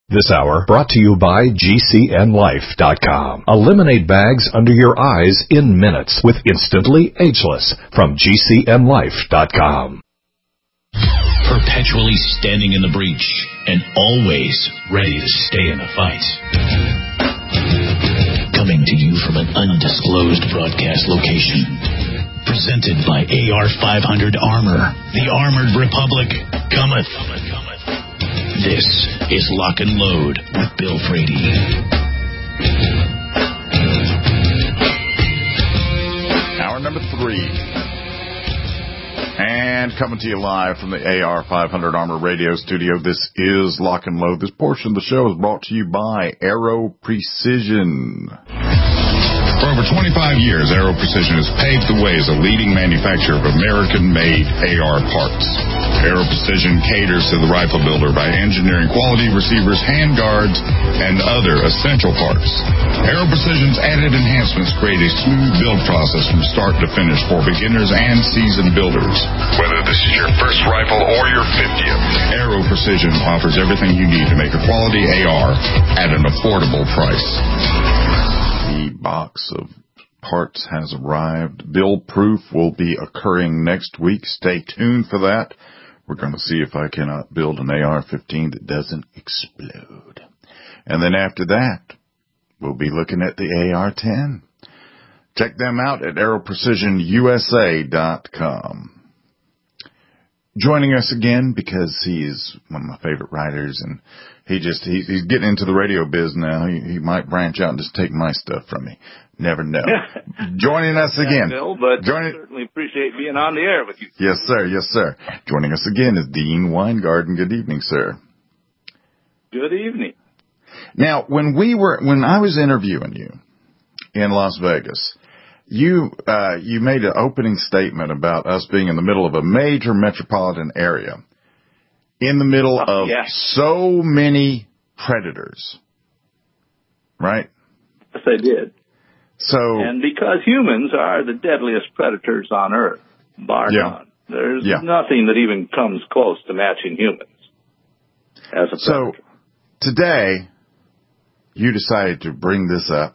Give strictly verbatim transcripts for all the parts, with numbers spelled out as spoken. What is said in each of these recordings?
This hour brought to you by G C N life dot com. Eliminate bags under your eyes in minutes with Instantly Ageless from G C N life dot com. Perpetually standing in the breach and always ready to stay in the fight. Coming to you from an undisclosed broadcast location. Presented by A R five hundred Armor. The Armored Republic cometh. This is Lock and Load with Bill Frady. Hour number three. And coming to you live from the A R five hundred Armor Radio Studio, this is Lock and Load. This portion of the show is brought to you by Aero Precision. For over twenty-five years, Aero Precision has paved the way as a leading manufacturer of American-made A R parts. Aero Precision caters to the rifle builder by engineering quality receivers, handguards, and other essential parts. Aero Precision's added enhancements create a smooth build process from start to finish for beginners and seasoned builders. Whether this is your first rifle or your fiftieth, Aero Precision offers everything you need to make a quality A R at an affordable price. The box of parts has arrived. Build proof will be occurring next week. Stay tuned for that. We're going to see if I cannot build an A R fifteen that doesn't explode. And then after that, we'll be looking at the A R ten. Check them out at aero precision U S A dot com. Joining us again, because he's one of my favorite writers, and he just, he, he's getting into the radio biz now. He, he might branch out and just take my stuff from me. Never know. Joining us again. Bill, but Joining, certainly appreciate being on the air with you. Yes, sir. Yes, sir. Joining us again is Dean Weingarten. Good evening, sir. Good evening. Now, when we were, when I was interviewing you in Las Vegas, You uh, you made an opening statement about us being in the middle of a major metropolitan area, in the middle oh, of yeah. so many predators, right? Yes, I did. So, and because humans are the deadliest predators on Earth, bar yeah. none, there's yeah. nothing that even comes close to matching humans as a predator. So, today, you decided to bring this up,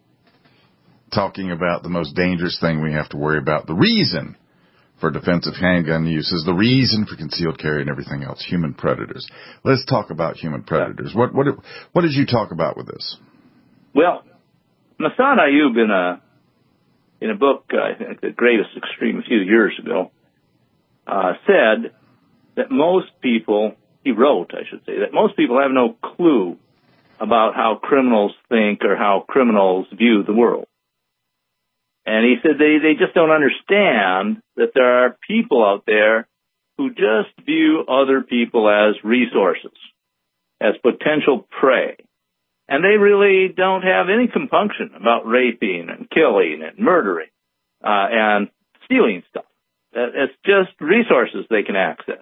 talking about the most dangerous thing we have to worry about. The reason for defensive handgun use is the reason for concealed carry and everything else, human predators. Let's talk about human predators. What what what did you talk about with this? Well, Massad Ayoob in a in a book, I think The Greatest Extreme, a few years ago, uh, said that most people, he wrote, I should say, that most people have no clue about how criminals think or how criminals view the world. And he said they, they just don't understand that there are people out there who just view other people as resources, as potential prey. And they really don't have any compunction about raping and killing and murdering uh, and stealing stuff. It's just resources they can access.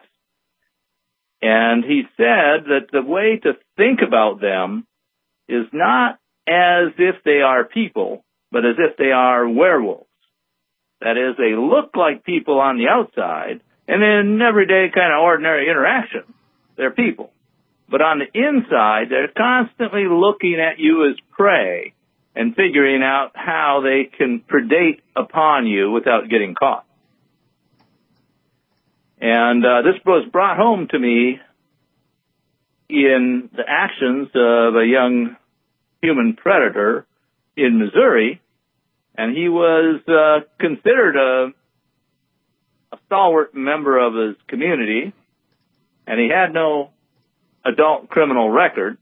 And he said that the way to think about them is not as if they are people, but as if they are werewolves. That is, they look like people on the outside, and in everyday kind of ordinary interaction, they're people. But on the inside, they're constantly looking at you as prey and figuring out how they can predate upon you without getting caught. And uh, this was brought home to me in the actions of a young human predator in Missouri, and he was uh, considered a, a stalwart member of his community, and he had no adult criminal record,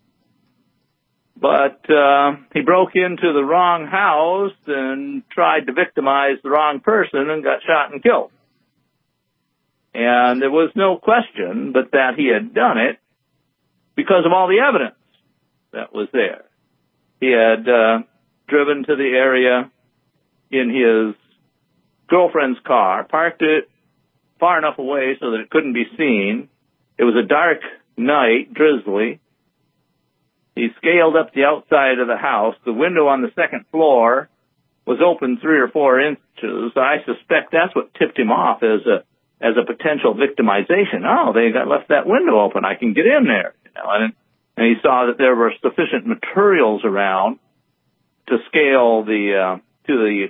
but uh, he broke into the wrong house and tried to victimize the wrong person and got shot and killed. And there was no question but that he had done it because of all the evidence that was there. He had uh, driven to the area in his girlfriend's car, parked it far enough away so that it couldn't be seen. It was a dark night, drizzly. He scaled up the outside of the house. The window on the second floor was open three or four inches. I suspect that's what tipped him off as a as a potential victimization. Oh, they got left that window open. I can get in there. You know, and and he saw that there were sufficient materials around to scale the uh, to the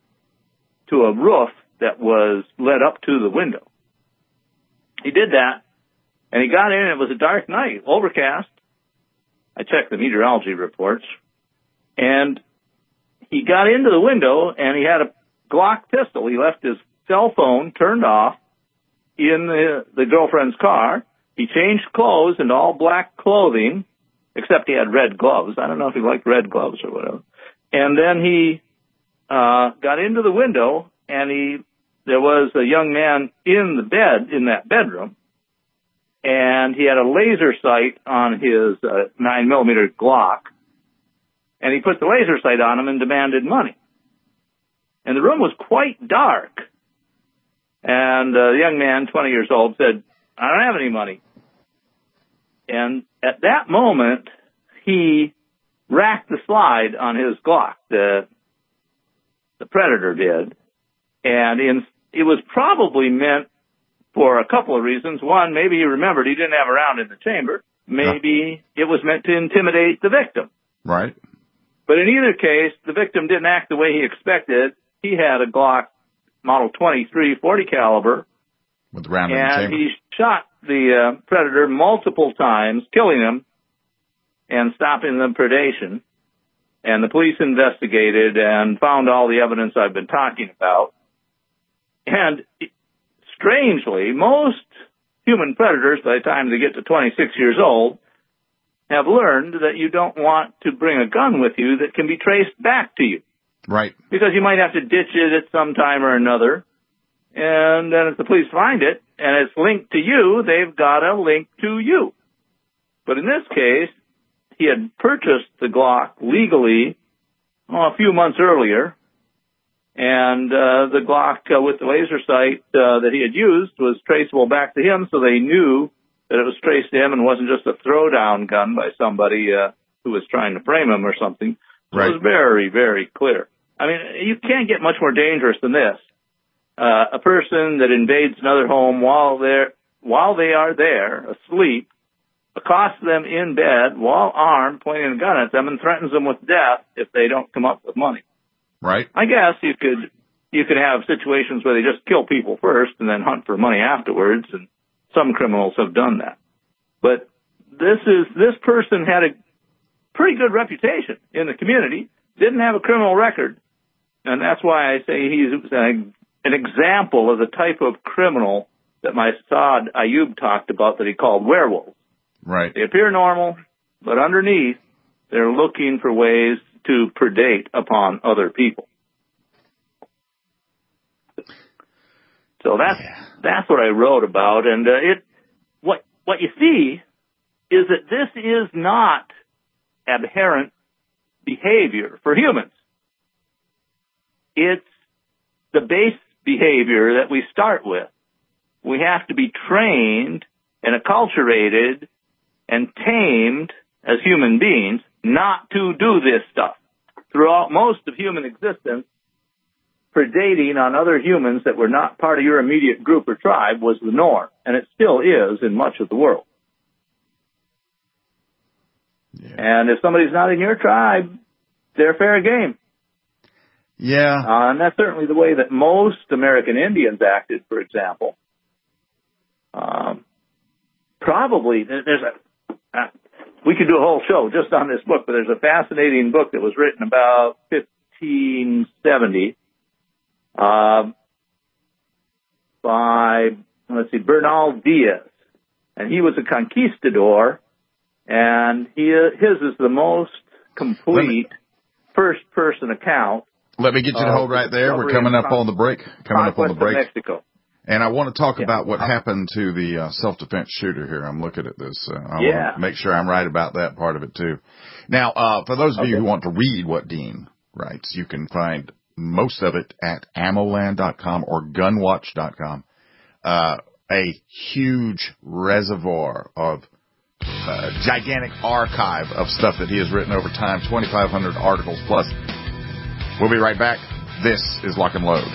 to a roof that was led up to the window. He did that, and he got in. It was a dark night, overcast. I checked the meteorology reports, and he got into the window, and he had a Glock pistol. He left his cell phone turned off in the, the girlfriend's car. He changed clothes into all black clothing, except he had red gloves. I don't know if he liked red gloves or whatever. And then he uh, got into the window, and he there was a young man in the bed, in that bedroom, and he had a laser sight on his uh, nine millimeter Glock, and he put the laser sight on him and demanded money. And the room was quite dark. And uh, the young man, twenty years old, said, "I don't have any money." And at that moment, he racked the slide on his Glock, the, the predator did. And in, it was probably meant for a couple of reasons. One, maybe he remembered he didn't have a round in the chamber. Maybe it was meant to intimidate the victim. Right. But in either case, the victim didn't act the way he expected. He had a Glock Model twenty-three forty caliber, with the round in the chamber. And he shot the uh, predator multiple times, killing him and stopping the predation. And the police investigated and found all the evidence I've been talking about. And strangely, most human predators, by the time they get to twenty-six years old, have learned that you don't want to bring a gun with you that can be traced back to you. Right. Because you might have to ditch it at some time or another. And then if the police find it and it's linked to you, they've got a link to you. But in this case, he had purchased the Glock legally oh, a few months earlier. And uh, the Glock uh, with the laser sight uh, that he had used was traceable back to him, so they knew that it was traced to him and wasn't just a throwdown gun by somebody uh, who was trying to frame him or something. Right. It was very, very clear. I mean, you can't get much more dangerous than this. Uh, a person that invades another home while they're while they are there, asleep, accosts them in bed while armed, pointing a gun at them, and threatens them with death if they don't come up with money. Right. I guess you could you could have situations where they just kill people first and then hunt for money afterwards, and some criminals have done that. But this is this person had a pretty good reputation in the community, didn't have a criminal record, and that's why I say he's an, an example of the type of criminal that my Saad Ayub talked about that he called werewolves. Right. They appear normal, but underneath, they're looking for ways to predate upon other people. So that's yeah. that's what I wrote about, and uh, it what what you see is that this is not aberrant behavior for humans. It's the base behavior that we start with. We have to be trained and acculturated and tamed as human beings not to do this stuff. Throughout most of human existence, predating on other humans that were not part of your immediate group or tribe was the norm, and it still is in much of the world. Yeah. And if somebody's not in your tribe, they're fair game. Yeah. Uh, and that's certainly the way that most American Indians acted, for example. Um, probably, there's a, uh, we could do a whole show just on this book, but there's a fascinating book that was written about fifteen seventy uh, by, let's see, Bernal Diaz. And he was a conquistador, and he, his is the most complete first-person account. Let me get you to hold right there. We're coming up on the break. Coming up on the break. Mexico. And I want to talk yeah. about what happened to the uh, self-defense shooter here. I'm looking at this. Uh, I yeah. want to make sure I'm right about that part of it, too. Now, uh, for those of okay. you who want to read what Dean writes, you can find most of it at ammoland dot com or gunwatch dot com. Uh, a huge reservoir of uh, gigantic archive of stuff that he has written over time, twenty-five hundred articles plus. We'll be right back. This is Lock and Load.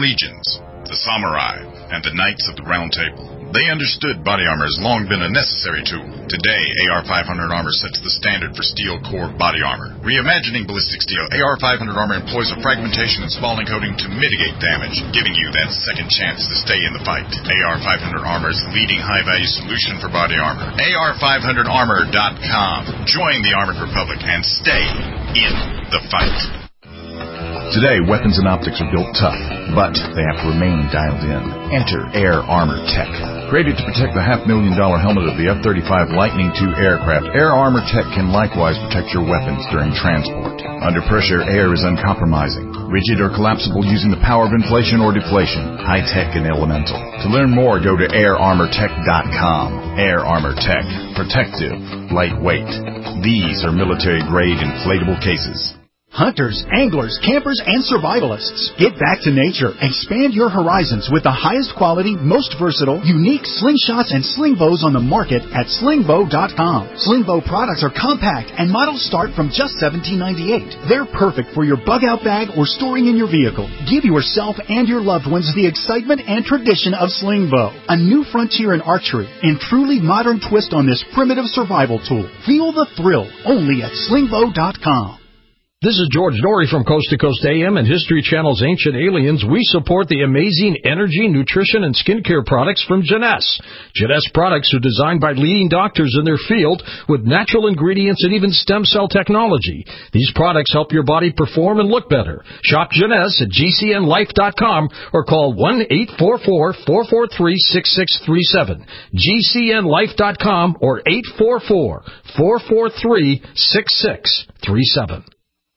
legions, the samurai, and the knights of the Round Table. They understood body armor has long been a necessary tool. Today, A R five hundred Armor sets the standard for steel core body armor. Reimagining ballistic steel, A R five hundred Armor employs a fragmentation and spalling coating to mitigate damage, giving you that second chance to stay in the fight. A R five hundred Armor is the leading high-value solution for body armor. A R five hundred armor dot com. Join the Armored Republic and stay in the fight. Today, weapons and optics are built tough, but they have to remain dialed in. Enter Air Armor Tech. Created to protect the half-million dollar helmet of the F thirty-five Lightning two aircraft, Air Armor Tech can likewise protect your weapons during transport. Under pressure, air is uncompromising, rigid or collapsible using the power of inflation or deflation, high-tech and elemental. To learn more, go to air armor tech dot com. Air Armor Tech. Protective. Lightweight. These are military-grade inflatable cases. Hunters, anglers, campers, and survivalists. Get back to nature. Expand your horizons with the highest quality, most versatile, unique slingshots and sling bows on the market at sling bow dot com. Sling bow products are compact and models start from just seventeen ninety-eight. They're perfect for your bug-out bag or storing in your vehicle. Give yourself and your loved ones the excitement and tradition of sling bow. A new frontier in archery and truly modern twist on this primitive survival tool. Feel the thrill only at sling bow dot com. This is George Norrie from Coast to Coast A M and History Channel's Ancient Aliens. We support the amazing energy, nutrition, and skincare products from Jeunesse. Jeunesse products are designed by leading doctors in their field with natural ingredients and even stem cell technology. These products help your body perform and look better. Shop Jeunesse at G C N life dot com or call one eight four four, four four three, six six three seven. G C N life dot com or eight four four, four four three, six six three seven.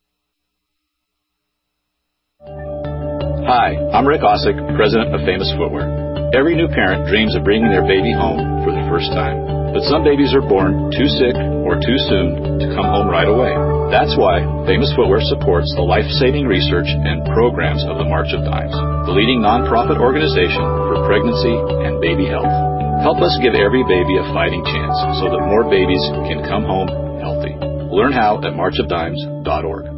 Hi, I'm Rick Osick, president of Famous Footwear. Every new parent dreams of bringing their baby home for the first time. But some babies are born too sick or too soon to come home right away. That's why Famous Footwear supports the life-saving research and programs of the March of Dimes, the leading nonprofit organization for pregnancy and baby health. Help us give every baby a fighting chance so that more babies can come home healthy. Learn how at march of dimes dot org.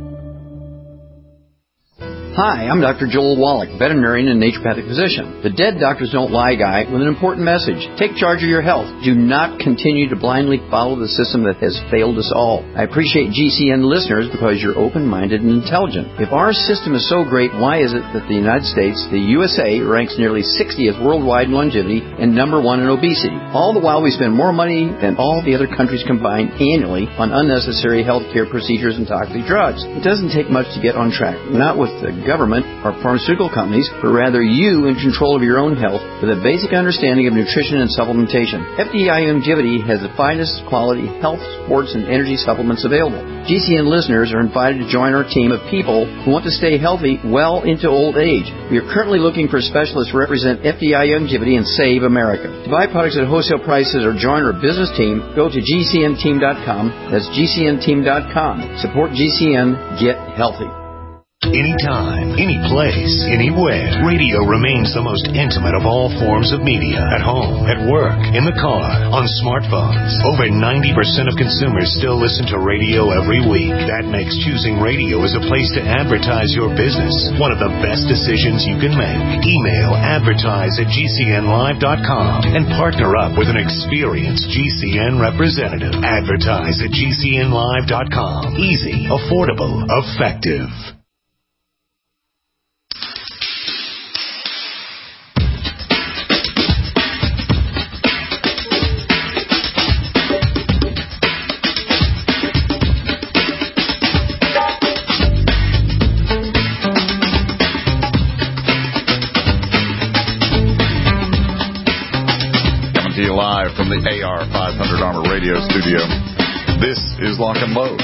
Hi, I'm Doctor Joel Wallach, veterinarian and naturopathic physician. The Dead Doctors Don't Lie guy with an important message. Take charge of your health. Do not continue to blindly follow the system that has failed us all. I appreciate G C N listeners because you're open-minded and intelligent. If our system is so great, why is it that the United States, the U S A, ranks nearly sixtieth worldwide in longevity and number one in obesity? All the while we spend more money than all the other countries combined annually on unnecessary healthcare procedures and toxic drugs. It doesn't take much to get on track. Not with the government or pharmaceutical companies, but rather you in control of your own health with a basic understanding of nutrition and supplementation. F D I Longevity has the finest quality health, sports, and energy supplements available. G C N listeners are invited to join our team of people who want to stay healthy well into old age. We are currently looking for specialists to represent F D I Longevity and Save America. To buy products at wholesale prices or join our business team, go to G C N team dot com. That's G C N team dot com. Support G C N. Get healthy. Anytime, any place, anywhere. Radio remains the most intimate of all forms of media. At home, at work, in the car, on smartphones. Over ninety percent of consumers still listen to radio every week. That makes choosing radio as a place to advertise your business one of the best decisions you can make. Email advertise at G C N live dot com and partner up with an experienced G C N representative. Advertise at G C N live dot com. Easy, affordable, effective. Live from the A R five hundred Armor Radio Studio. This is Lock and Load.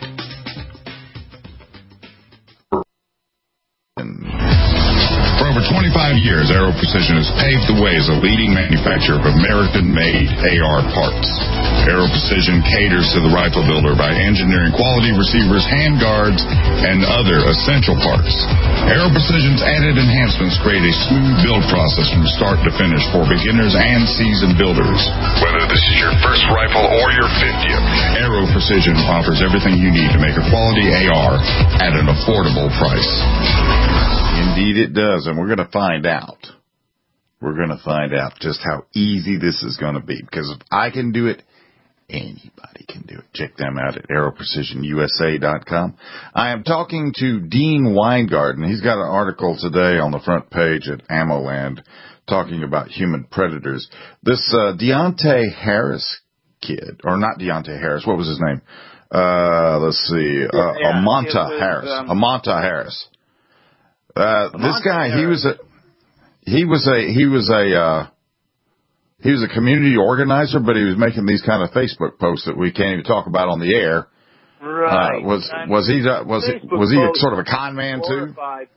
For over twenty-five years, Aero Precision has paved the way as a leading manufacturer of American-made A R parts. Aero Precision caters to the rifle builder by engineering quality receivers, handguards, and other essential parts. Aero Precision's added enhancements create a smooth build process from start to finish for beginners and seasoned builders. Whether this is your first rifle or your fiftieth, Aero Precision offers everything you need to make a quality A R at an affordable price. Indeed it does, and we're going to find out. We're going to find out just how easy this is going to be, because if I can do it, anybody can do it. Check them out at aero precision U S A dot com. I am talking to Dean Weingarten. He's got an article today on the front page at AmmoLand talking about human predators. This uh, Deontay Harris kid, or not Deontay Harris, what was his name? Uh, let's see, uh, yeah, Amonte was, Harris. Um, Amonte Harris. Uh, this guy, Harris. he was a, he was a, he was a, uh, he was a community organizer, but he was making these kind of Facebook posts that we can't even talk about on the air. Right. Uh, was, was he, uh, was he, was he a, sort of a con man too?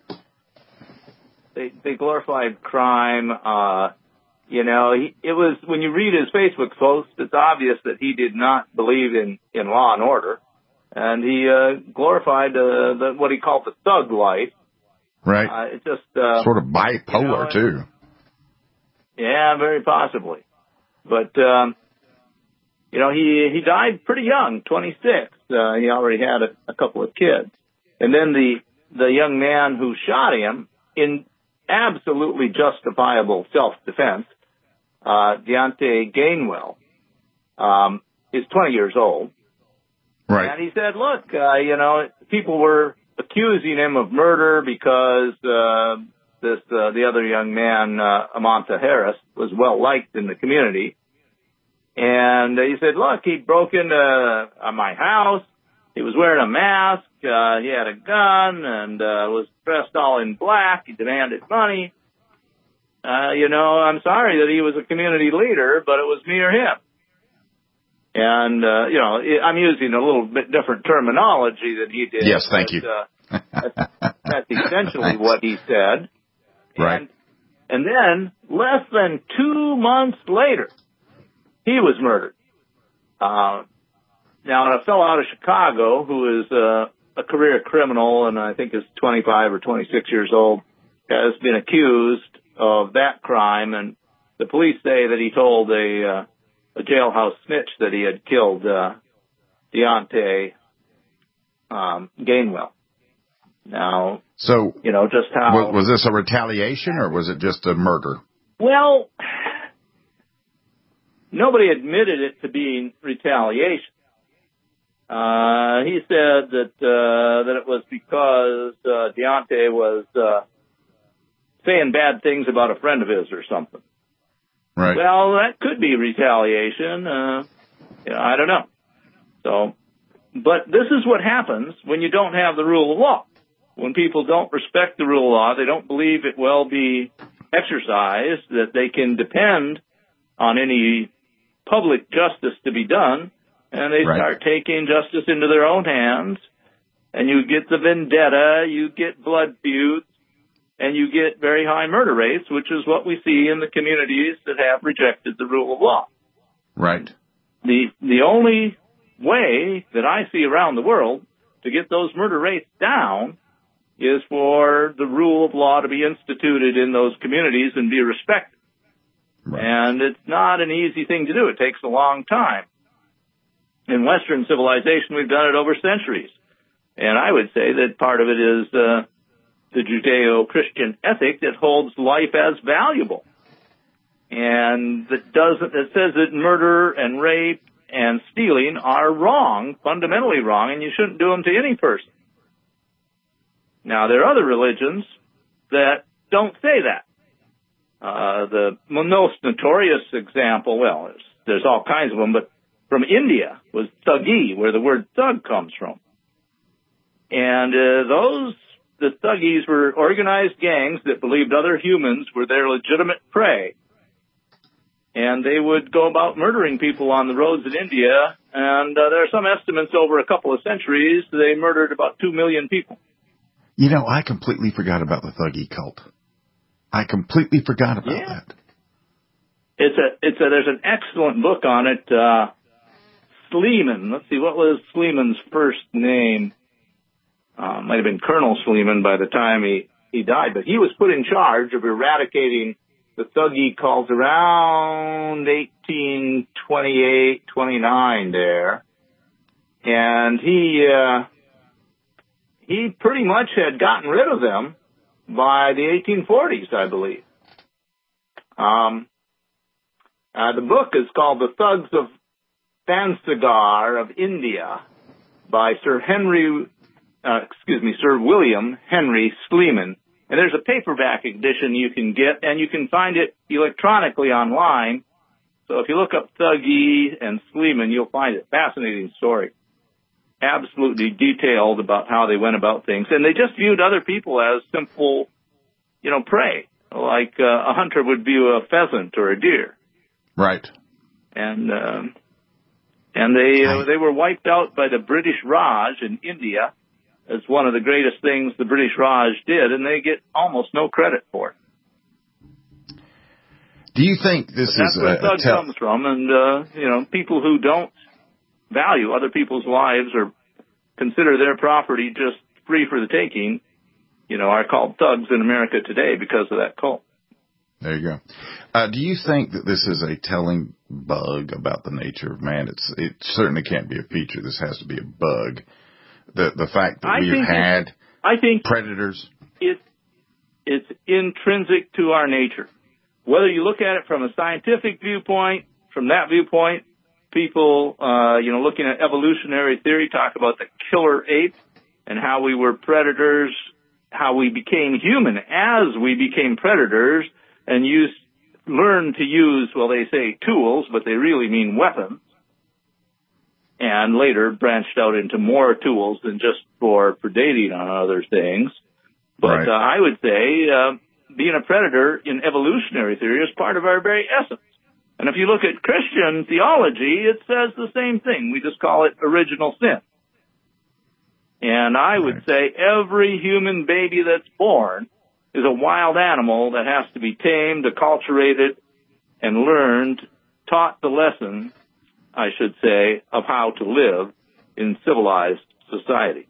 They, they glorified crime. Uh, you know, he, it was, when you read his Facebook post, it's obvious that he did not believe in, in law and order. And he, uh, glorified, uh, the, what he called the thug life. Right. Uh, it just, uh, sort of bipolar you know, too. Yeah, very possibly. But, um, you know, he, he died pretty young, twenty-six. Uh, he already had a, a couple of kids. And then the, the young man who shot him, in absolutely justifiable self-defense, uh, Deontay Gainwell, um, is twenty years old. Right. And he said, look, uh, you know, people were accusing him of murder because, uh, this, uh, the other young man, uh, Amonte Harris, was well liked in the community. And he said, look, he broke into uh, my house. He was wearing a mask. Uh, he had a gun and, uh, was dressed all in black. He demanded money. Uh, you know, I'm sorry that he was a community leader, but it was me or him. And, uh, you know, I'm using a little bit different terminology than he did. Yes, thank but, you. Uh, that's, that's essentially what he said. Right. And, and then, less than two months later, he was murdered. Uh, now, a fellow out of Chicago who is uh, a career criminal and I think is twenty-five or twenty-six years old has been accused of that crime, and the police say that he told a, uh, a jailhouse snitch that he had killed uh, Deontay um, Gainwell. Now, so you know just how was, was this a retaliation or was it just a murder? Well, nobody admitted it to being retaliation. Uh, he said that uh, that it was because uh, Deontay was uh, saying bad things about a friend of his or something. Right. Well, that could be retaliation. Uh, you know, I don't know. So, but this is what happens when you don't have the rule of law. When people don't respect the rule of law, they don't believe it will be exercised, that they can depend on any public justice to be done, and they right. start taking justice into their own hands, and you get the vendetta, you get blood feuds, and you get very high murder rates, which is what we see in the communities that have rejected the rule of law. Right. The the only way that I see around the world to get those murder rates down is for the rule of law to be instituted in those communities and be respected. Right. And it's not an easy thing to do. It takes a long time. In Western civilization, we've done it over centuries. And I would say that part of it is uh, the Judeo-Christian ethic that holds life as valuable. And that doesn't, that says that murder and rape and stealing are wrong, fundamentally wrong, and you shouldn't do them to any person. Now, there are other religions that don't say that. Uh, the most notorious example, well, there's, there's all kinds of them, but from India was Thuggee, where the word thug comes from. And uh, those, the Thuggees were organized gangs that believed other humans were their legitimate prey. And they would go about murdering people on the roads in India, and uh, there are some estimates over a couple of centuries, they murdered about two million people. You know, I completely forgot about the Thuggee cult. I completely forgot about yeah. that. It's a, it's a, there's an excellent book on it. Uh, Sleeman. Let's see, what was Sleeman's first name? Uh, might have been Colonel Sleeman by the time he, he died, but he was put in charge of eradicating the Thuggee cults around eighteen twenty-eight, twenty-nine there. And he, uh, he pretty much had gotten rid of them by the eighteen forties, I believe. Um, uh, the book is called The Thugs of Bansagar of India by Sir Henry, uh, excuse me, Sir William Henry Sleeman. And there's a paperback edition you can get, and you can find it electronically online. So if you look up Thuggee and Sleeman, you'll find it. Fascinating story. Absolutely detailed about how they went about things. And they just viewed other people as simple, you know, prey, like uh, a hunter would view a pheasant or a deer. Right. And um, and they uh, they were wiped out by the British Raj in India as one of the greatest things the British Raj did, and they get almost no credit for it. Do you think this but that's is where a, thug a tell- comes from? And uh, you know, people who don't value other people's lives or consider their property just free for the taking, you know, are called thugs in America today because of that cult. There you go. Uh, do you think that this is a telling bug about the nature of man? It's it certainly can't be a feature. This has to be a bug. The the fact that I we've think had I think predators. It, it's intrinsic to our nature. Whether you look at it from a scientific viewpoint, from that viewpoint, people, uh, you know, looking at evolutionary theory talk about the killer ape and how we were predators, how we became human as we became predators and used, learned to use, well, they say tools, but they really mean weapons, and later branched out into more tools than just for predating on other things. But right. uh, I would say uh, being a predator in evolutionary theory is part of our very essence. And if you look at Christian theology, it says the same thing. We just call it original sin. And I would right. say every human baby that's born is a wild animal that has to be tamed, acculturated, and learned, taught the lesson, I should say, of how to live in civilized society.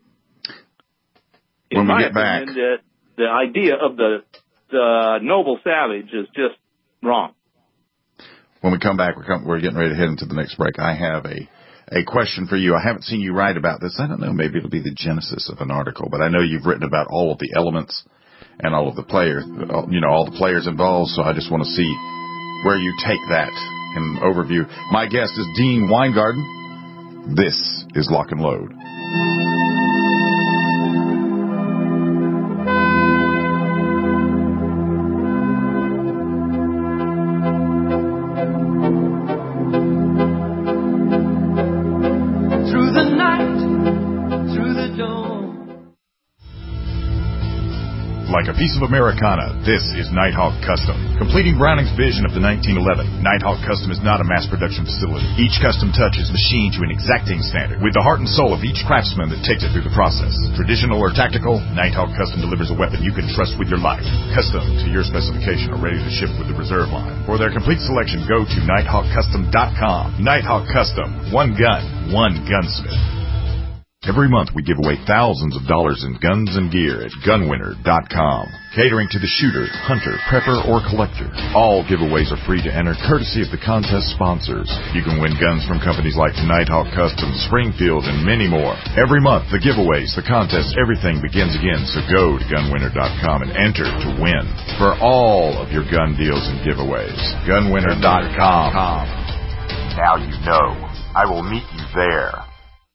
In when we my get back, opinion, the, the idea of the, the noble savage is just wrong. When we come back, we're, come, we're getting ready to head into the next break. I have a, a question for you. I haven't seen you write about this. I don't know, maybe it'll be the genesis of an article, but I know you've written about all of the elements and all of the players, you know, all the players involved, so I just want to see where you take that in overview. My guest is Dean Weingarten. This is Lock and Load. Like a piece of Americana, this is Nighthawk Custom. Completing Browning's vision of the nineteen eleven, Nighthawk Custom is not a mass production facility. Each custom touch is machined to an exacting standard, with the heart and soul of each craftsman that takes it through the process. Traditional or tactical, Nighthawk Custom delivers a weapon you can trust with your life. Custom to your specification are ready to ship with the reserve line. For their complete selection, go to nighthawk custom dot com. Nighthawk Custom. One gun, one gunsmith. Every month we give away thousands of dollars in guns and gear at gun winner dot com. Catering to the shooter, hunter, prepper, or collector. All giveaways are free to enter, courtesy of the contest sponsors. You can win guns from companies like Nighthawk Custom, Springfield, and many more. Every month, the giveaways, the contests, everything begins again, so go to gun winner dot com and enter to win for all of your gun deals and giveaways. gun winner dot com. Now you know. I will meet you there.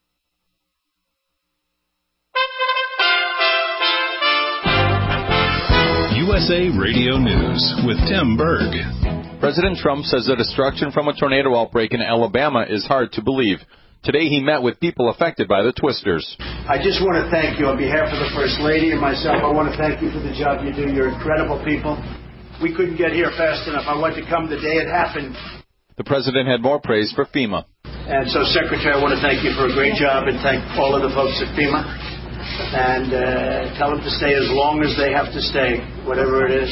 U S A Radio News with Tim Berg. President Trump says the destruction from a tornado outbreak in Alabama is hard to believe. Today he met with people affected by the twisters. I just want to thank you on behalf of the First Lady and myself. I want to thank you for the job you do. You're incredible people. We couldn't get here fast enough. I wanted to come the day it happened. The president had more praise for FEMA. And so, Secretary, I want to thank you for a great job and thank all of the folks at FEMA. And uh, tell them to stay as long as they have to stay, whatever it is.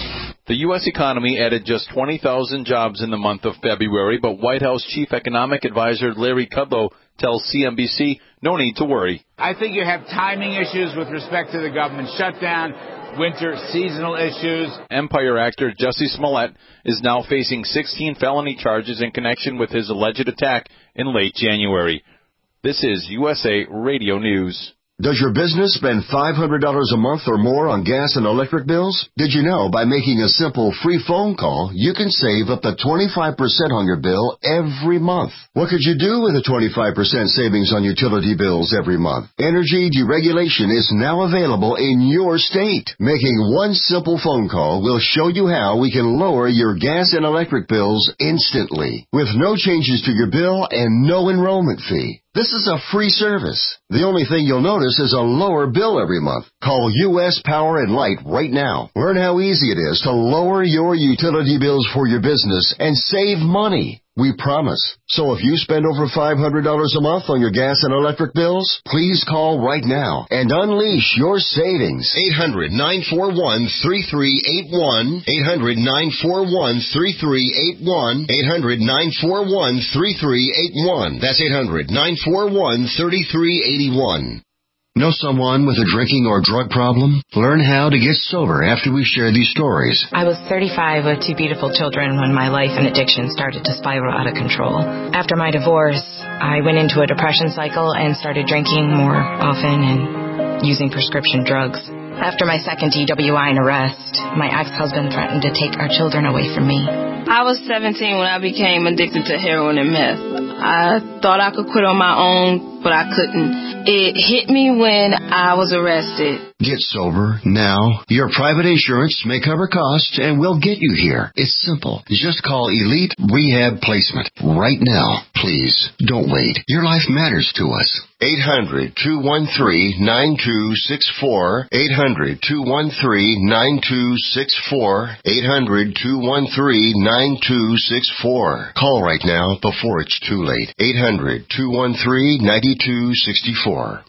The U S economy added just twenty thousand jobs in the month of February, but White House Chief Economic Advisor Larry Kudlow tells C N B C no need to worry. I think you have timing issues with respect to the government shutdown, winter seasonal issues. Empire actor Jussie Smollett is now facing sixteen felony charges in connection with his alleged attack in late January. This is U S A Radio News. Does your business spend five hundred dollars a month or more on gas and electric bills? Did you know by making a simple free phone call, you can save up to twenty-five percent on your bill every month? What could you do with a twenty-five percent savings on utility bills every month? Energy deregulation is now available in your state. Making one simple phone call will show you how we can lower your gas and electric bills instantly, with no changes to your bill and no enrollment fee. This is a free service. The only thing you'll notice is a lower bill every month. Call U S Power and Light right now. Learn how easy it is to lower your utility bills for your business and save money. We promise. So if you spend over five hundred dollars a month on your gas and electric bills, please call right now and unleash your savings. eight hundred, nine four one, three three eight one. eight hundred, nine four one, three three eight one. eight hundred, nine four one, three three eight one. That's eight hundred, nine four one, three three eight one. Know someone with a drinking or drug problem? Learn how to get sober after we share these stories. I was thirty-five with two beautiful children when my life and addiction started to spiral out of control. After my divorce, I went into a depression cycle and started drinking more often and using prescription drugs. After my second D W I and arrest, my ex-husband threatened to take our children away from me. I was seventeen when I became addicted to heroin and meth. I thought I could quit on my own, but I couldn't. It hit me when I was arrested. Get sober now. Your private insurance may cover costs and we'll get you here. It's simple. Just call Elite Rehab Placement right now. Please, don't wait. Your life matters to us. eight hundred, two one three, nine two six four. eight hundred, two one three, nine two six four. eight hundred, two one three, nine two six four. Call right now before it's too late. eight hundred, two one three, nine two six four.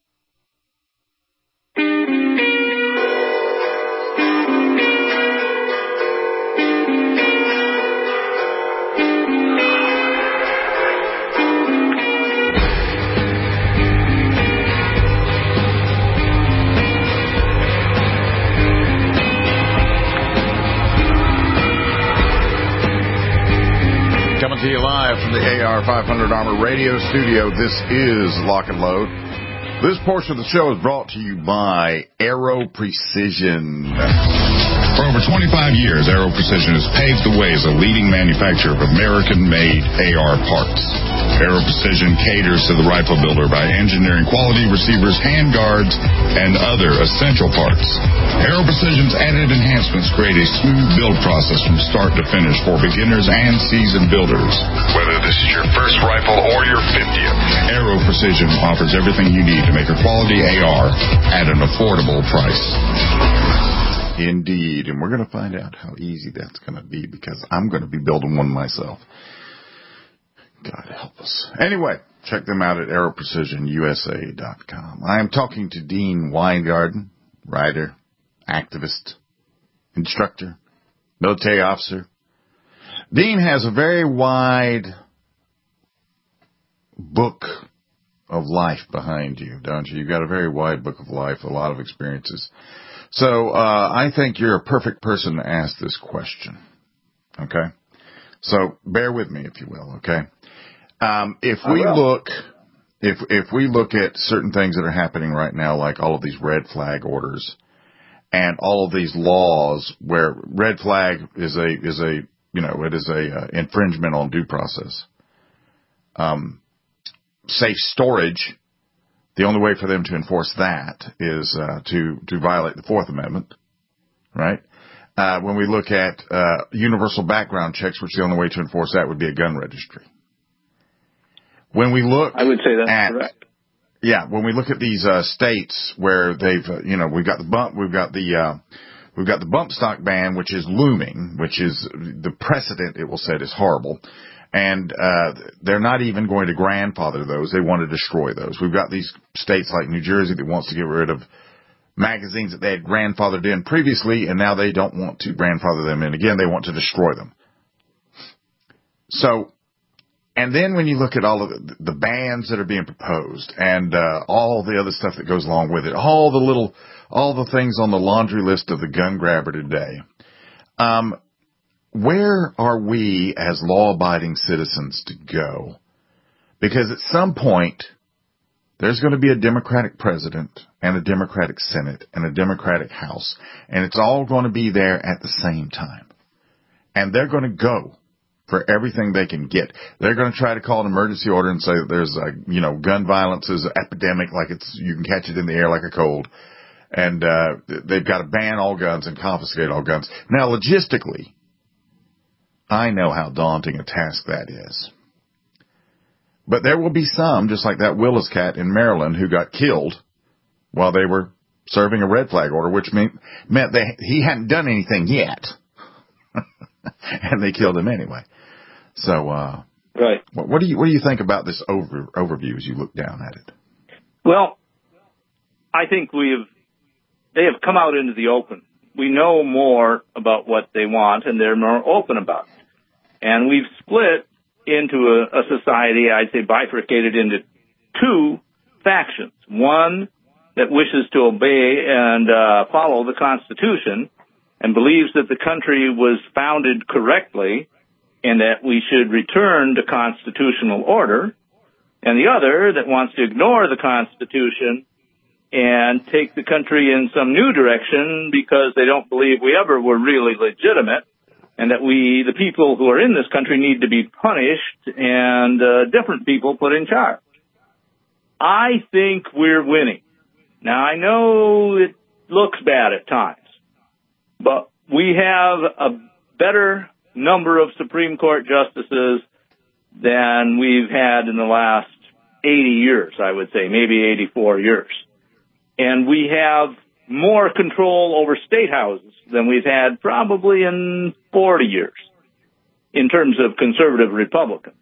Coming to you live from the A R five hundred Armor Radio Studio, this is Lock and Load. This portion of the show is brought to you by Aero Precision. For over twenty-five years, Aero Precision has paved the way as a leading manufacturer of American-made A R parts. Aero Precision caters to the rifle builder by engineering quality receivers, handguards, and other essential parts. Aero Precision's added enhancements create a smooth build process from start to finish for beginners and seasoned builders. Whether this is your first rifle or your fiftieth, Aero Precision offers everything you need to make a quality A R at an affordable price. Indeed, and we're going to find out how easy that's going to be because I'm going to be building one myself. God help us. Anyway, check them out at aero precision U S A dot com. I am talking to Dean Weingarten, writer, activist, instructor, military officer. Dean has a very wide book of life behind you, don't you? You've got a very wide book of life, a lot of experiences. So uh, I think you're a perfect person to ask this question, okay? So bear with me, if you will, okay? Um, if we look, if if we look at certain things that are happening right now, like all of these red flag orders and all of these laws, where red flag is a is a you know it is a uh, infringement on due process. Um, safe storage. The only way for them to enforce that is uh, to to violate the Fourth Amendment, right? Uh, when we look at uh, universal background checks, which the only way to enforce that would be a gun registry. When we look, I would say that's at, correct. Yeah, when we look at these uh, states where they've, uh, you know, we've got the bump, we've got the uh, we've got the bump stock ban, which is looming, which is the precedent. It will set is horrible. And uh they're not even going to grandfather those. They want to destroy those. We've got these states like New Jersey that wants to get rid of magazines that they had grandfathered in previously, and now they don't want to grandfather them in again. They want to destroy them. So, and then when you look at all of the, the bans that are being proposed and uh, all the other stuff that goes along with it, all the little, all the things on the laundry list of the gun grabber today, um, where are we as law-abiding citizens to go? Because at some point, there's going to be a Democratic president and a Democratic Senate and a Democratic House, and it's all going to be there at the same time. And they're going to go for everything they can get. They're going to try to call an emergency order and say that there's a, you know, gun violence is an epidemic, like it's, you can catch it in the air like a cold. And, uh, they've got to ban all guns and confiscate all guns. Now, logistically, I know how daunting a task that is. But there will be some, just like that Willis cat in Maryland who got killed while they were serving a red flag order, which mean, meant that he hadn't done anything yet. And they killed him anyway. So, uh, right. What, what do you, what do you think about this over, overview as you look down at it? Well, I think we've, they have come out into the open. We know more about what they want, and they're more open about it. And we've split into a, a society, I'd say bifurcated into two factions. One that wishes to obey and uh, follow the Constitution and believes that the country was founded correctly and that we should return to constitutional order, and the other that wants to ignore the Constitution and take the country in some new direction because they don't believe we ever were really legitimate, and that we, the people who are in this country, need to be punished and uh, different people put in charge. I think we're winning. Now, I know it looks bad at times, but we have a better number of Supreme Court justices than we've had in the last eighty years, I would say, maybe eighty-four years. And we have more control over state houses than we've had probably in forty years in terms of conservative Republicans.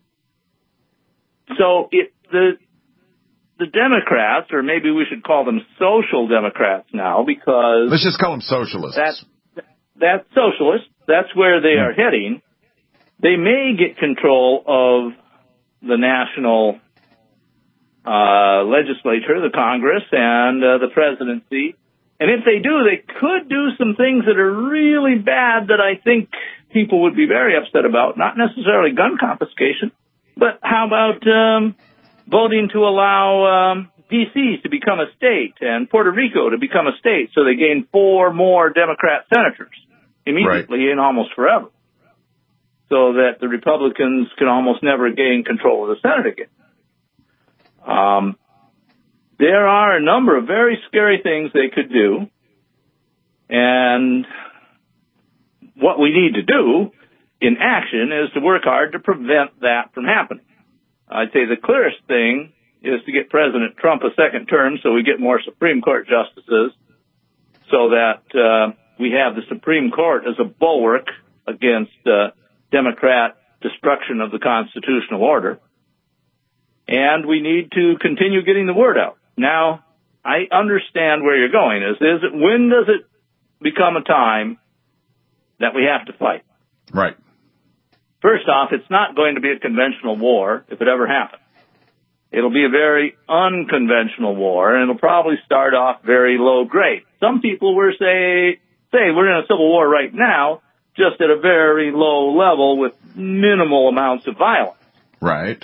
So it, the the Democrats, or maybe we should call them social Democrats now, because let's just call them socialists. That's that's socialists. That's where they are heading. They may get control of the national uh legislature, the Congress, and uh, the presidency. And if they do, they could do some things that are really bad that I think people would be very upset about. Not necessarily gun confiscation, but how about um, voting to allow um, D C to become a state and Puerto Rico to become a state, so they gain four more Democrat senators immediately right. and almost forever, so that the Republicans can almost never gain control of the Senate again. Um, there are a number of very scary things they could do, and what we need to do in action is to work hard to prevent that from happening. I'd say the clearest thing is to get President Trump a second term so we get more Supreme Court justices, so that uh, we have the Supreme Court as a bulwark against uh, Democrat destruction of the constitutional order. And we need to continue getting the word out. Now, I understand where you're going. Is, is it, when does it become a time that we have to fight? Right. First off, it's not going to be a conventional war if it ever happens. It'll be a very unconventional war, and it'll probably start off very low grade. Some people will say, say we're in a civil war right now, just at a very low level with minimal amounts of violence. Right.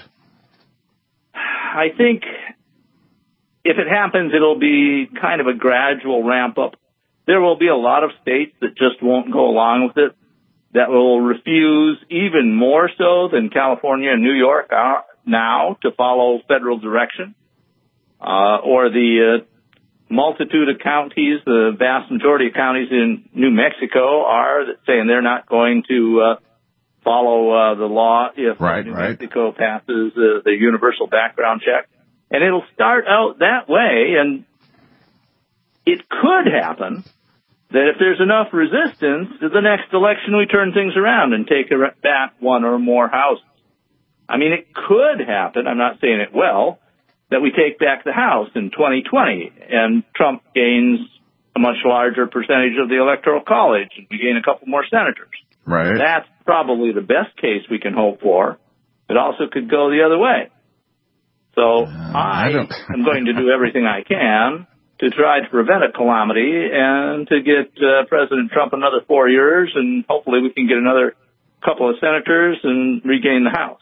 I think if it happens, it'll be kind of a gradual ramp up. There will be a lot of states that just won't go along with it, that will refuse even more so than California and New York are now to follow federal direction, uh, or the uh, multitude of counties, the vast majority of counties in New Mexico are that saying they're not going to uh, follow uh, the law if right, New right. Mexico passes uh, the universal background check. And it'll start out that way, and it could happen that if there's enough resistance, to the next election we turn things around and take back one or more houses. I mean, it could happen, I'm not saying it will, that we take back the House in twenty twenty and Trump gains a much larger percentage of the Electoral College and we gain a couple more senators. Right. That's probably the best case we can hope for. It also could go the other way. So uh, I, I am going to do everything I can to try to prevent a calamity and to get uh, President Trump another four years, and hopefully we can get another couple of senators and regain the House.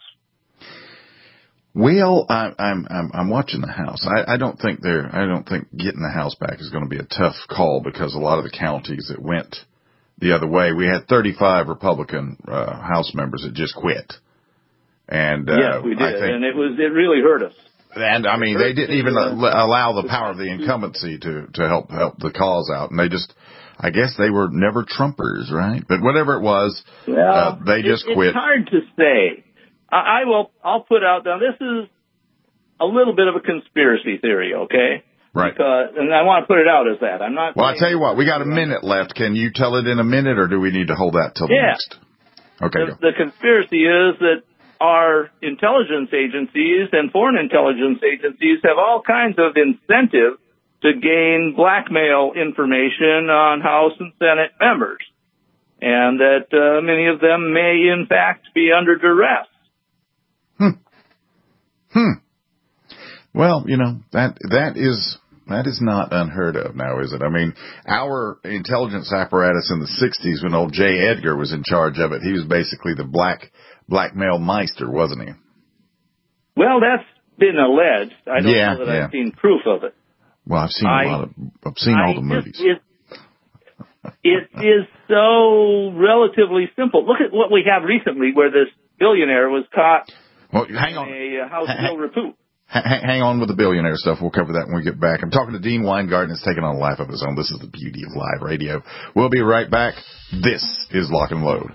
Well, I, I'm I'm I'm watching the House. I, I don't think they're I don't think getting the House back is going to be a tough call because a lot of the counties that went the other way, we had thirty-five Republican uh, House members that just quit. And uh, yes, we did, I think, and it was it really hurt us. And I mean, they didn't even allow the power of the incumbency to to help help the cause out, and they just, I guess they were never Trumpers, right? But whatever it was, well, uh, they just it, quit. It's hard to say. I, I will. I'll put out now. This is a little bit of a conspiracy theory, okay? Right. Because, and I want to put it out as that. I'm not. Well, I tell you what, we got a minute left. Can you tell it in a minute, or do we need to hold that till the yeah. next? Okay. The, the conspiracy is that our intelligence agencies and foreign intelligence agencies have all kinds of incentive to gain blackmail information on House and Senate members, and that uh, many of them may, in fact, be under duress. Hmm. Hmm. Well, you know, that that is that is not unheard of now, is it? I mean, our intelligence apparatus in the sixties, when old J. Edgar was in charge of it, he was basically the black blackmail meister, wasn't he? Well, that's been alleged. I don't yeah, know that yeah. I've seen proof of it. Well, I've seen I, a lot of, I've seen I all the just, movies. It, it is so relatively simple. Look at what we have recently, where this billionaire was caught well, hang on. in a House ha- bill repute. Ha- hang on with the billionaire stuff. We'll cover that when we get back. I'm talking to Dean Weingarten. It's taking on a life of his own. This is the beauty of live radio. We'll be right back. This is Lock and Load.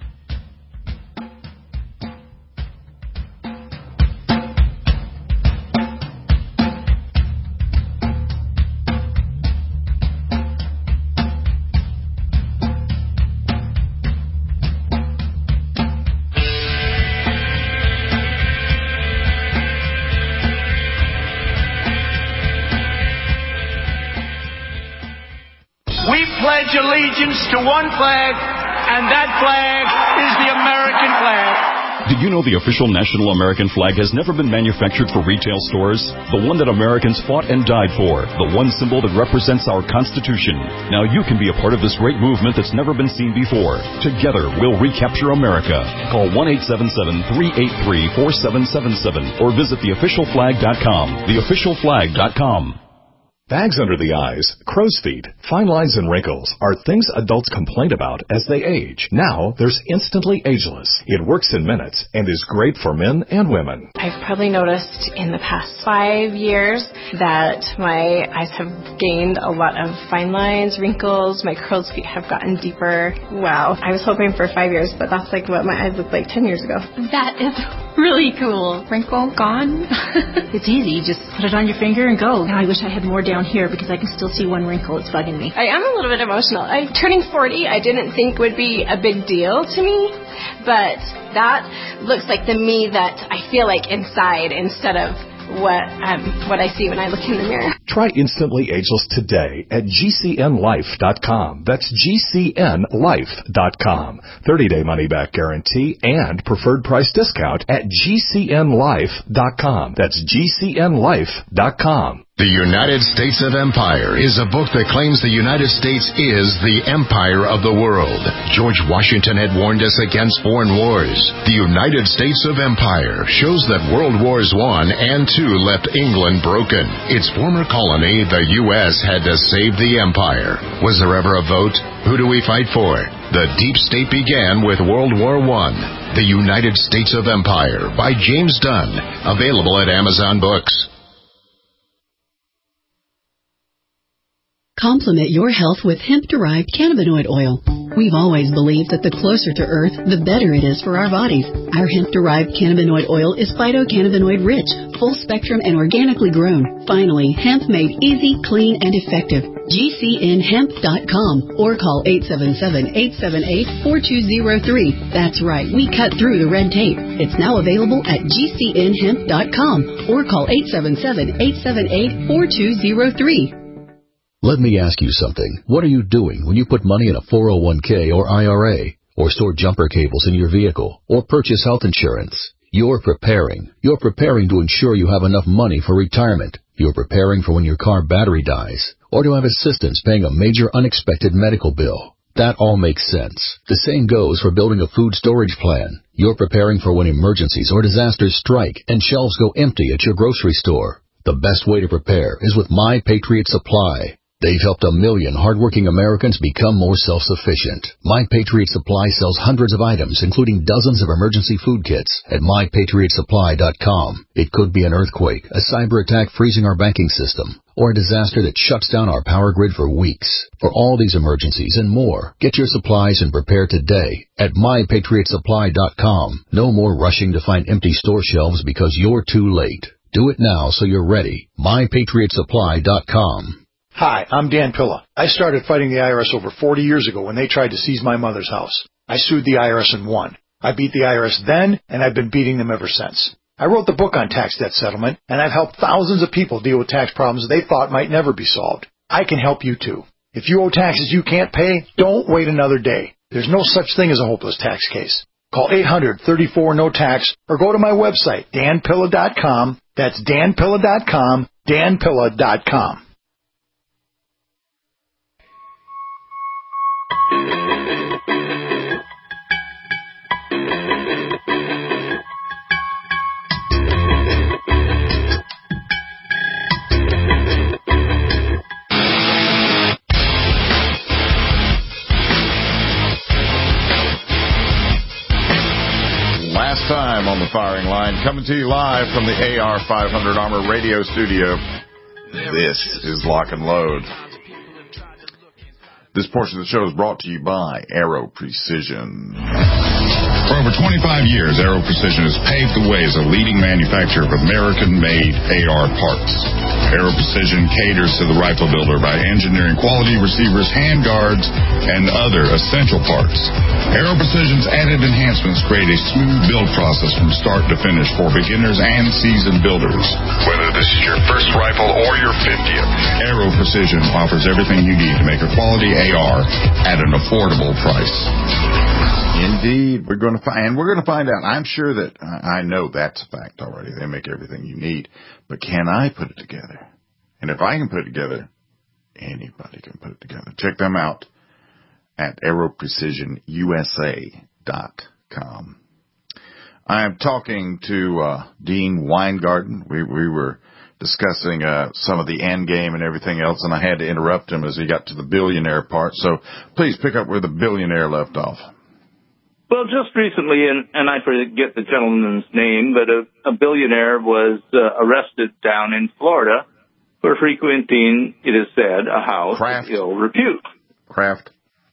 Allegiance to one flag, and that flag is the American flag. Did you know the official national American flag has never been manufactured for retail stores? The one that Americans fought and died for. The one symbol that represents our Constitution. Now you can be a part of this great movement that's never been seen before. Together, we'll recapture America. Call one eight seven seven, three eight three, four seven seven seven or visit the official flag dot com. the official flag dot com. Bags under the eyes, crow's feet, fine lines and wrinkles are things adults complain about as they age. Now, there's Instantly Ageless. It works in minutes and is great for men and women. I've probably noticed in the past five years that my eyes have gained a lot of fine lines, wrinkles, my crow's feet have gotten deeper. Wow. I was hoping for five years, but that's like what my eyes looked like ten years ago. That is really cool. Wrinkle gone. It's easy. You just put it on your finger and go. Now I wish I had more down here because I can still see one wrinkle. It's bugging me. I am a little bit emotional. I, turning forty, I didn't think would be a big deal to me, but that looks like the me that I feel like inside instead of what um, what I see when I look in the mirror. Try Instantly Ageless today at G C N life dot com. That's G C N life dot com. thirty-day money-back guarantee and preferred price discount at G C N life dot com. That's G C N life dot com. The United States of Empire is a book that claims the United States is the empire of the world. George Washington had warned us against foreign wars. The United States of Empire shows that World Wars One and Two left England broken. Its former colony, the U S, had to save the empire. Was there ever a vote? Who do we fight for? The deep state began with World War One. The United States of Empire by James Dunn. Available at Amazon Books. Complement your health with hemp-derived cannabinoid oil. We've always believed that the closer to Earth, the better it is for our bodies. Our hemp-derived cannabinoid oil is phytocannabinoid-rich, full-spectrum, and organically grown. Finally, hemp made easy, clean, and effective. G C N hemp dot com or call eight seven seven, eight seven eight, four two zero three. That's right, we cut through the red tape. It's now available at G C N hemp dot com or call eight seven seven, eight seven eight, four two zero three. Let me ask you something. What are you doing when you put money in a four oh one k or I R A, or store jumper cables in your vehicle, or purchase health insurance? You're preparing. You're preparing to ensure you have enough money for retirement. You're preparing for when your car battery dies, or to have assistance paying a major unexpected medical bill. That all makes sense. The same goes for building a food storage plan. You're preparing for when emergencies or disasters strike and shelves go empty at your grocery store. The best way to prepare is with My Patriot Supply. They've helped a million hardworking Americans become more self-sufficient. My Patriot Supply sells hundreds of items, including dozens of emergency food kits, at my patriot supply dot com. It could be an earthquake, a cyber attack freezing our banking system, or a disaster that shuts down our power grid for weeks. For all these emergencies and more, get your supplies and prepare today at my patriot supply dot com. No more rushing to find empty store shelves because you're too late. Do it now so you're ready. my patriot supply dot com. Hi, I'm Dan Pilla. I started fighting the I R S over forty years ago when they tried to seize my mother's house. I sued the I R S and won. I beat the I R S then, and I've been beating them ever since. I wrote the book on tax debt settlement, and I've helped thousands of people deal with tax problems they thought might never be solved. I can help you too. If you owe taxes you can't pay, don't wait another day. There's no such thing as a hopeless tax case. Call eight hundred, thirty-four, no tax or go to my website, dan pilla dot com. That's dan pilla dot com, dan pilla dot com. Last time on the firing line, coming to you live from the A R five hundred Armor Radio Studio. This is Lock and Load. This portion of the show is brought to you by Aero Precision. For over twenty-five years, Aero Precision has paved the way as a leading manufacturer of American-made A R parts. Aero Precision caters to the rifle builder by engineering quality receivers, handguards, and other essential parts. Aero Precision's added enhancements create a smooth build process from start to finish for beginners and seasoned builders. Whether this is your first rifle or your fiftieth, Aero Precision offers everything you need to make a quality A R at an affordable price. Indeed, we're going to find, and we're going to find out. I'm sure that I know that's a fact already. They make everything you need, but can I put it together? And if I can put it together, anybody can put it together. Check them out at aero precision u s a dot com. I am talking to uh, Dean Weingarten. We we were discussing uh, some of the end game and everything else, and I had to interrupt him as he got to the billionaire part. So please pick up where the billionaire left off. Well, just recently, and, and I forget the gentleman's name, but a, a billionaire was uh, arrested down in Florida for frequenting, it is said, a house Kraft. of ill repute. Kraft.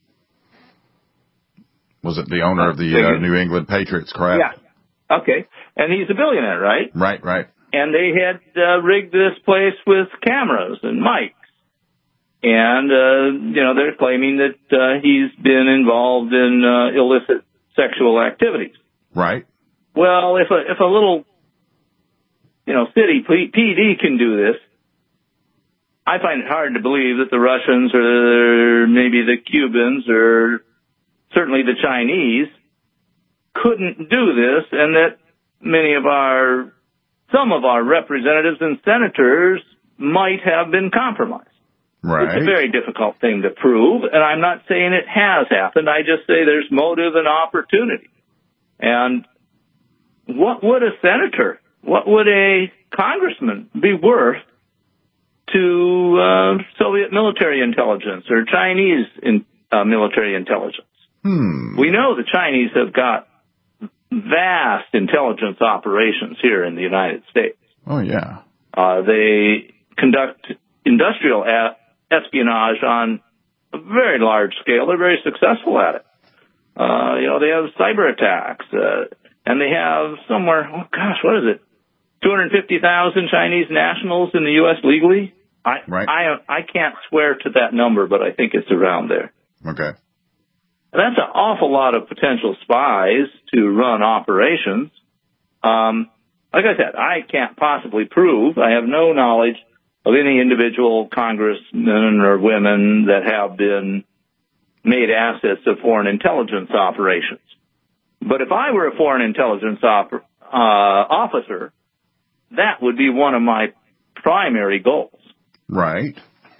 Was it the owner of the uh, New England Patriots, Kraft? Yeah. Okay. And he's a billionaire, right? Right, right. And they had uh, rigged this place with cameras and mics. And, uh, you know, they're claiming that uh, he's been involved in uh, illicit sexual activities. Right. Well, if a if a little, you know, city P D can do this, I find it hard to believe that the Russians or maybe the Cubans or certainly the Chinese couldn't do this, and that many of our, some of our representatives and senators might have been compromised. Right. It's a very difficult thing to prove, and I'm not saying it has happened. I just say there's motive and opportunity. And what would a senator, what would a congressman be worth to uh, Soviet military intelligence or Chinese in, uh, military intelligence? Hmm. We know the Chinese have got vast intelligence operations here in the United States. Oh, yeah. Uh, they conduct industrial a- espionage on a very large scale. They're very successful at it. Uh, you know, they have cyber attacks, uh, and they have somewhere, oh gosh, what is it? two hundred fifty thousand Chinese nationals in the U S legally? I, right. I, I can't swear to that number, but I think it's around there. Okay. That's an awful lot of potential spies to run operations. Um, like I said, I can't possibly prove. I have no knowledge of any individual congressmen or women that have been made assets of foreign intelligence operations. But if I were a foreign intelligence op- uh, officer, that would be one of my primary goals. Right.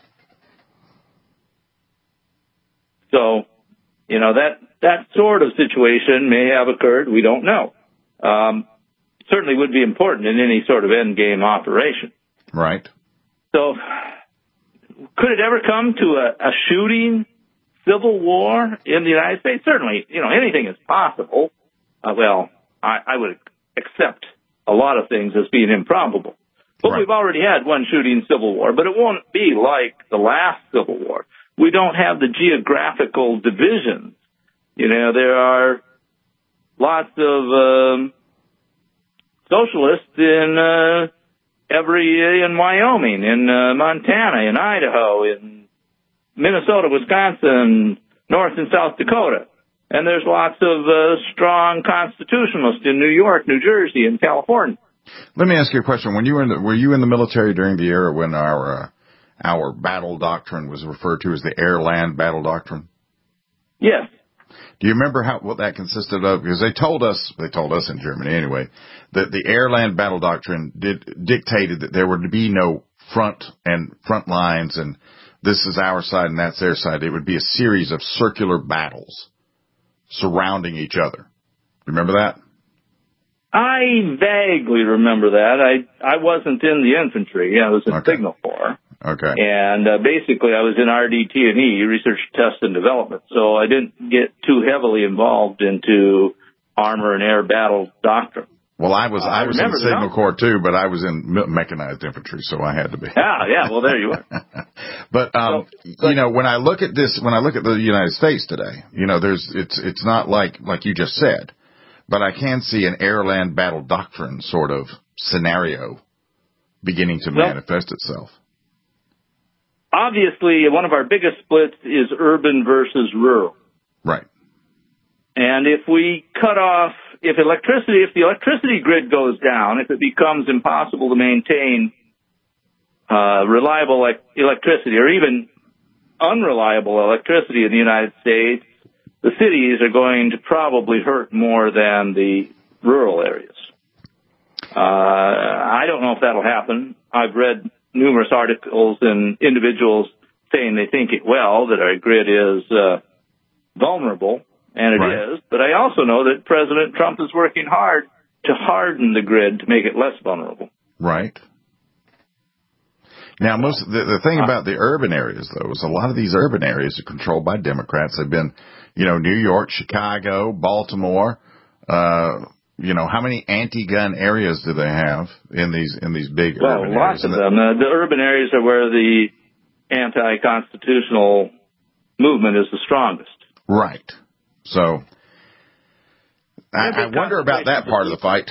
So, you know, that, that sort of situation may have occurred. We don't know. Um, certainly would be important in any sort of endgame operation. Right. So, could it ever come to a, a shooting civil war in the United States? Certainly, you know, anything is possible. Uh, well, I, I would accept a lot of things as being improbable. But right. We've already had one shooting civil war, but it won't be like the last Civil War. We don't have the geographical divisions. You know, there are lots of um, socialists in uh, every in Wyoming, in uh, Montana, in Idaho, in Minnesota, Wisconsin, North and South Dakota. And there's lots of uh, strong constitutionalists in New York, New Jersey, and California. Let me ask you a question. When you were in the, were you in the military during the era when our uh, our battle doctrine was referred to as the air-land battle doctrine? Yes. Do you remember how what that consisted of? Because they told us, they told us in Germany anyway, that the air-land battle doctrine did dictated that there would be no front and front lines, and this is our side and that's their side. It would be a series of circular battles surrounding each other. Remember that? I vaguely remember that. I I wasn't in the infantry. I was in okay. Signal Corps. Okay. And uh, basically, I was in R D T and E, Research, Test, and Development. So I didn't get too heavily involved into armor and air battle doctrine. Well, I was uh, I was in Signal now. Corps too, but I was in mechanized infantry, so I had to be. Ah, yeah. Well, there you are. but um, so, but, you know, when I look at this, when I look at the United States today, you know, there's it's it's not like like you just said. But I can see an air-land battle doctrine sort of scenario beginning to well, manifest itself. Obviously, one of our biggest splits is urban versus rural. Right. And if we cut off, if electricity, if the electricity grid goes down, if it becomes impossible to maintain uh, reliable electricity or even unreliable electricity in the United States, the cities are going to probably hurt more than the rural areas. Uh, I don't know if that'll happen. I've read numerous articles and individuals saying they think it will, that our grid is uh, vulnerable, and it right. is. But I also know that President Trump is working hard to harden the grid to make it less vulnerable. Right. Now, most the, the thing about the urban areas, though, is a lot of these urban areas are controlled by Democrats. They've been, you know, New York, Chicago, Baltimore. Uh, you know, how many anti-gun areas do they have in these in these big well, urban areas? Well, lots of them. Uh, the urban areas are where the anti-constitutional movement is the strongest. Right. So, I, I wonder about that part of the fight.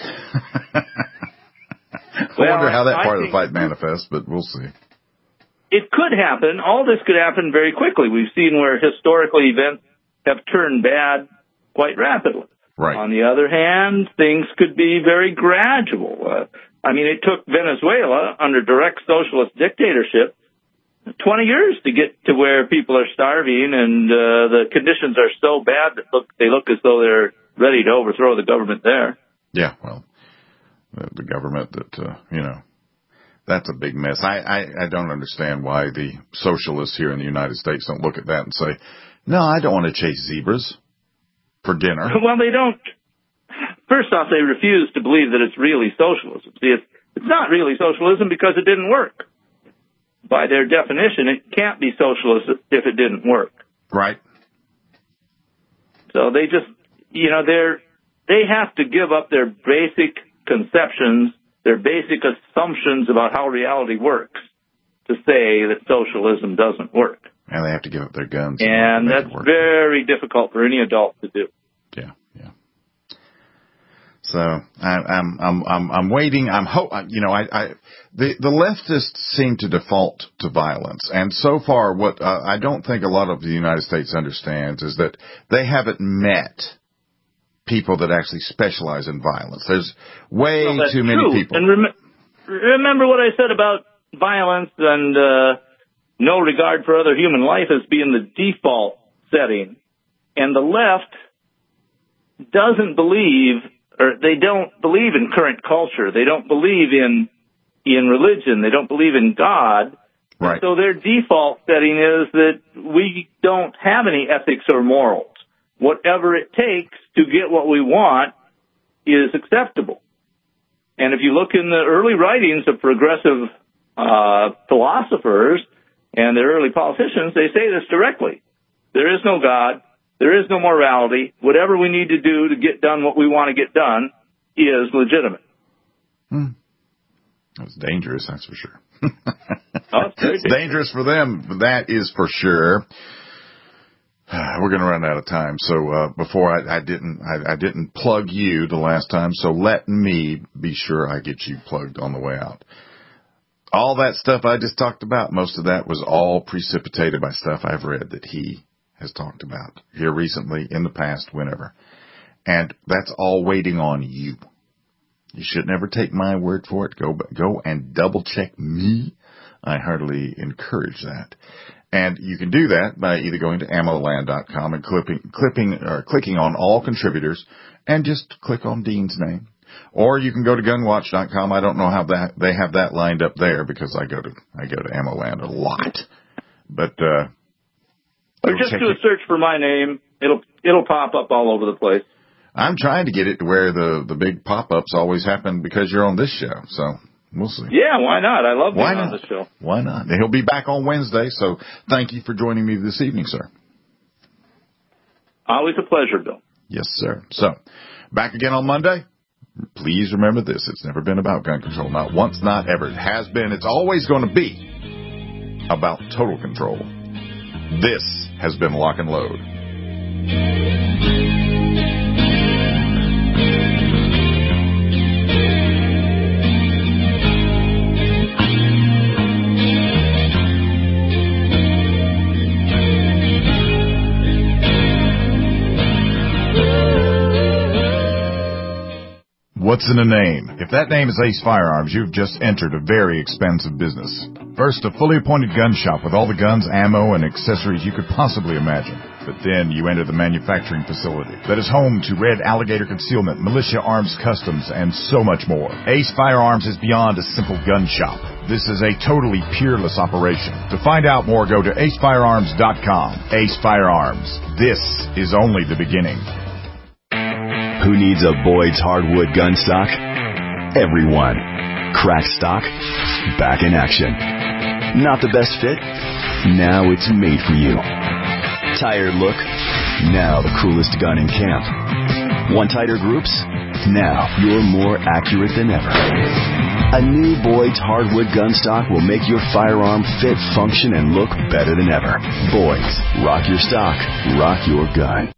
I well, wonder how that I part of the fight manifests, but we'll see. It could happen. All this could happen very quickly. We've seen where historical events have turned bad quite rapidly. Right. On the other hand, things could be very gradual. Uh, I mean, it took Venezuela under direct socialist dictatorship twenty years to get to where people are starving and uh, the conditions are so bad that look, they look as though they're ready to overthrow the government there. Yeah, well, the, the government that, uh, you know, that's a big mess. I, I, I don't understand why the socialists here in the United States don't look at that and say, no, I don't want to chase zebras for dinner. Well, they don't. First off, they refuse to believe that it's really socialism. See, it's, it's not really socialism because it didn't work. By their definition, it can't be socialist if it didn't work. Right. So they just, you know, they're, they have to give up their basic conceptions, their basic assumptions about how reality works to say that socialism doesn't work. And they have to give up their guns. And that's very difficult for any adult to do. Yeah, yeah. So I, I'm, I'm, I'm, I'm waiting. I'm hope. You know, I, I, the the leftists seem to default to violence, and so far, what uh, I don't think a lot of the United States understands is that they haven't met people that actually specialize in violence. There's way well, too many true. people. And rem- remember what I said about violence and uh, no regard for other human life as being the default setting. And the left doesn't believe, or they don't believe in current culture. They don't believe in in religion. They don't believe in God. Right. So their default setting is that we don't have any ethics or morals. Whatever it takes to get what we want is acceptable. And if you look in the early writings of progressive uh, philosophers and the early politicians, they say this directly. There is no God. There is no morality. Whatever we need to do to get done what we want to get done is legitimate. Hmm. That's dangerous, that's for sure. Oh, it's, it's dangerous for them, that is for sure. We're going to run out of time. So uh, before I, I didn't, I, I didn't plug you the last time. So let me be sure I get you plugged on the way out. All that stuff I just talked about, most of that was all precipitated by stuff I've read that he has talked about here recently, in the past, whenever. And that's all waiting on you. You should never take my word for it. Go, go and double check me. I heartily encourage that. And you can do that by either going to ammo land dot com and clipping, clipping, or clicking on all contributors and just click on Dean's name. Or you can go to gun watch dot com. I don't know how that, they have that lined up there because I go to, I go to AmmoLand a lot. But, uh, or just do a search for my name. It'll, it'll pop up all over the place. I'm trying to get it to where the, the big pop-ups always happen because you're on this show. So we'll see. Yeah, why not? I love being why on not? the show. Why not? He'll be back on Wednesday, so thank you for joining me this evening, sir. Always a pleasure, Bill. Yes, sir. So, back again on Monday. Please remember this. It's never been about gun control. Not once, not ever. It has been. It's always going to be about total control. This has been Lock and Load. What's in a name? If that name is Ace Firearms, you've just entered a very expensive business. First, a fully appointed gun shop with all the guns, ammo, and accessories you could possibly imagine. But then you enter the manufacturing facility that is home to Red Alligator Concealment, Militia Arms Customs, and so much more. Ace Firearms is beyond a simple gun shop. This is a totally peerless operation. To find out more, go to ace firearms dot com. Ace Firearms. This is only the beginning. Who needs a Boyd's hardwood gun stock? Everyone. Cracked stock? Back in action. Not the best fit? Now it's made for you. Tired look? Now the coolest gun in camp. Want tighter groups? Now you're more accurate than ever. A new Boyd's hardwood gun stock will make your firearm fit, function, and look better than ever. Boyd's. Rock your stock. Rock your gun.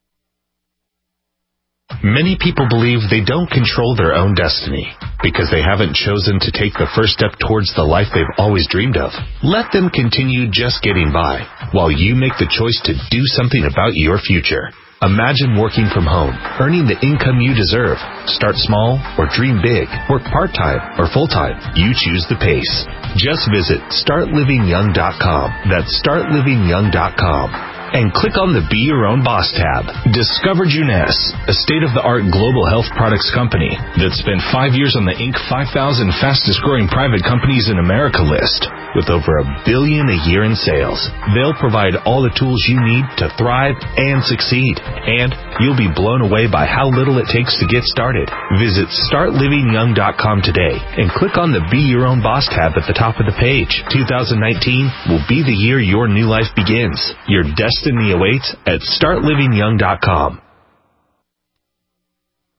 Many people believe they don't control their own destiny because they haven't chosen to take the first step towards the life they've always dreamed of. Let them continue just getting by while you make the choice to do something about your future. Imagine working from home, earning the income you deserve. Start small or dream big. Work part-time or full-time. You choose the pace. Just visit start living young dot com. That's start living young dot com. And click on the Be Your Own Boss tab. Discover Juness, a state-of-the-art global health products company that spent five years on the Inc five thousand fastest-growing private companies in America list. With over a billion a year in sales, they'll provide all the tools you need to thrive and succeed. And you'll be blown away by how little it takes to get started. Visit start living young dot com today and click on the Be Your Own Boss tab at the top of the page. two thousand nineteen will be the year your new life begins. Your destiny Destiny awaits at start living young dot com.